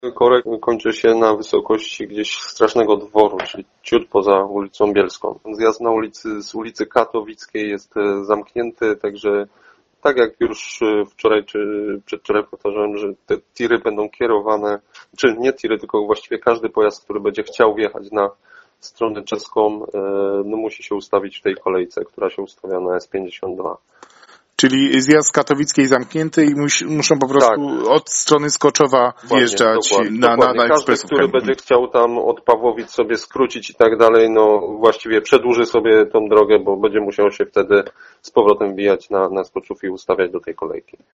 Korek kończy się na wysokości gdzieś Strasznego Dworu, czyli ciut poza ulicą Bielską. Zjazd na z ulicy Katowickiej jest zamknięty, także tak jak już wczoraj czy przedwczoraj powtarzałem, że te tiry będą kierowane, czy nie tiry, tylko właściwie każdy pojazd, który będzie chciał wjechać na stronę czeską, no musi się ustawić w tej kolejce, która się ustawia na S52. Czyli zjazd Katowickiej zamknięty i muszą po prostu od strony Skoczowa wjeżdżać na ekspresówkę. Każdy, który będzie chciał tam od Pawłowic sobie skrócić i tak dalej, no właściwie przedłuży sobie tą drogę, bo będzie musiał się wtedy z powrotem wbijać na Skoczów i ustawiać do tej kolejki.